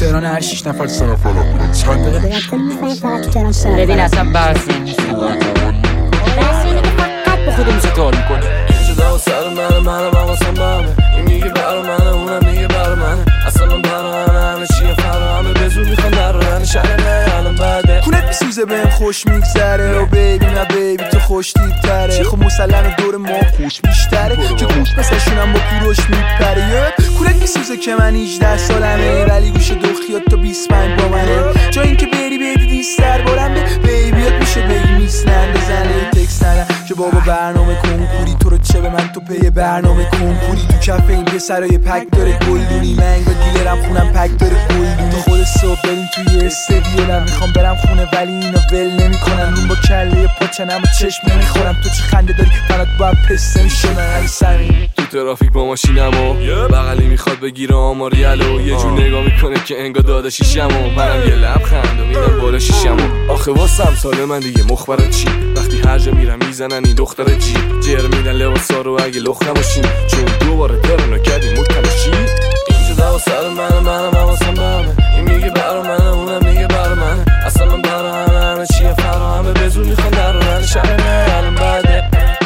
تهران هر 6 نفر سر چند دقیقه ببین اصلا برسی فقط با خودمون ستار میکنه شده و سر منه واسم بامه این میگه برا منه اونم میگه برا منه اصلا من برا همه چیه فرا همه به زور میخوان در رن شرمه الان بعده کونت میسوزه بهم خوش میگذره و بیبی نه بیبی تو خوش دیدتره خب مسلمه دور ما خوش بیشتره که گوش مثلشونم با کوروش میپره کونت میسوزه که من 18 سالمه ولی گوش دوخیات تا 25 با منه جا اینکه بری بدی دیستر بارم بیبیات میشه بگی میسنن بزنه تکس ندن که بابا برنامه کنکوری تو رو چه به من تو پی برنامه کنکوری تو کف این پسرای پک داره گلدونی منگ و دیلرم خونم پک داره گلدونی تو خود صبح بریم توی استدیولم میخوام برم خونه ولی اینا ول نمیکنن اون با کله پاچنم و چشم نمیخورم تو چه خنده داری فقط باید پسته میشونن علی سمی تو ترافیک با ماشینم و بغلی میخواد بگیره آماری الو یه جور نگاه میکنه که انگار داده شیشم و منم یه لبخند و میدم بالا شیشم و آخه واسم سال من دیگه مخبرت چی وقتی هر جا میرم میزنن این دختر جی جر میدن لباسا رو اگه لخ نباشیم چون دوباره ترنا کردیم مکتمشی این شده و سر منم واسم بامه این میگه برا منه اونم میگه برا منه اصلا من برا همه چیه فرا همه به زور میخوان در رن شرمه الان بعده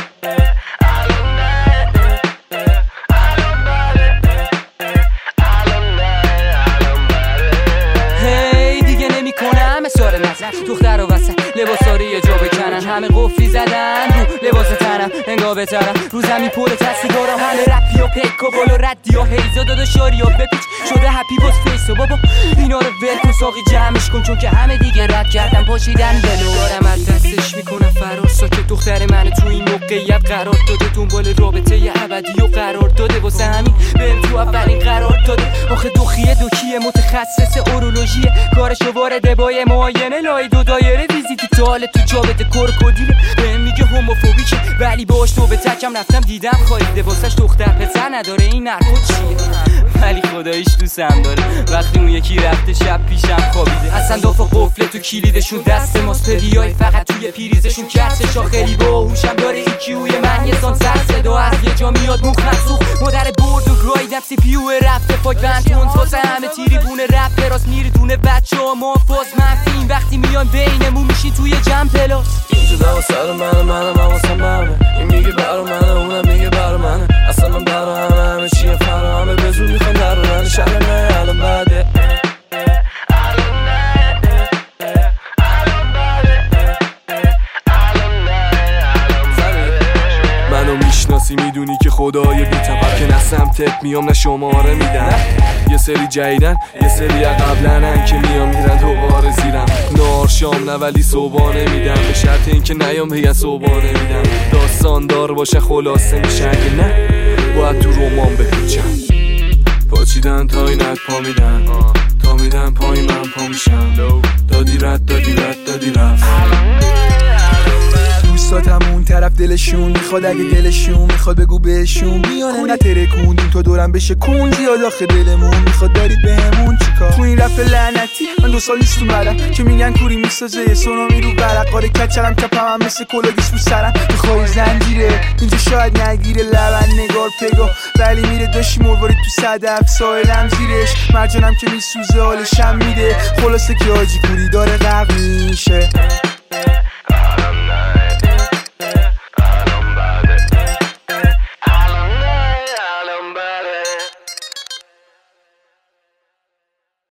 دختر و وسط لباساری یه جا بکنن همه قفلی زدن رو لباس تنم انگار بترم رو زمین پر تستیگارا همه رپی و پیک و بال و ردی و هیزا دادا شاری و بپیچ شده هپی باز فیس و بابا اینا رو ول کن ساقی جمعش کن چون که همه دیگه رد کردن پاشیدن بلو دارم از دستش میکنم فرار ساکت دختر منو تو این موقعیت قرار داده دنبال رابطه ی ابدی و قرار داده واسه همین بهم تو اولین قرار داده آخه دوکیه متخصص اورولوژیه کارشو وارد بای معاینه لای دو دایره ویزیتی تاله تو جابت کورکودیله بهم میگه هوموفوبیکه ولی باش تو به تکم رفتم دیدم خاییده واسش دختر پسر نداره این نرخو چیه ولی خداییش دوستم داره وقتی اون یکی رفته شب پیشم خوابیده اصلا دافا قفله تو کلیدشون دست ماست پدیای فقط توی پریزشون کسشا خیلی باهوشم داره این کیوی من یه سان سر صدا از یه جا میاد موخ مسوخ مادر برد و گایدم سی پیو رفته پاک بند واسه همه تیریبونه رپ راست میردونه بچه ها مافاز منفیم وقتی میان بینمون میشین توی جمع پلاس این شده و سر منم واسم بامه این میگه برا منه اونم میگه برا منه اصلا من برا همه چیه فرا همه به زور میخوان در رن شرمه الان بعده منو میشناسی میدونی که خدای بی‌طبع که نه سمتت میام نه شماره میدن یه سری جدیدن یه سری قبلنن که میام میرن دوباره زیرم نار شام نه ولی صبحانه میدم به شرط اینکه نیام بگن صبحانه میدم داستان دار باشه خلاصه میشه اگه نه باید تو رمان بپیچم پاچیدن تا اینت پا میدن تا میدن پای من پا میشم دادی رد رفت دوستاتم اون طرف دلشون میخواد اگه دلشون میخواد بگو بهشون بیان نترکوندیم تو دورم بشه کون زیاد آخه دلمون میخواد دارید بهمون چیکار تو این رپ لعنتی من 2 سال نیست اومدم که میگن کوری میسازه یه سونامی رو برقاره کچرم کپم هم مثل کلاگیس رو سرم میخوای زنجیره اینجا شاید نگیره لبن نگار پگاه ولی میره داشی مرواری تو صدف سایلم زیرش مرجانم که میسوزه حالشم میده خلاصه که آجی کوری داره غرق میشه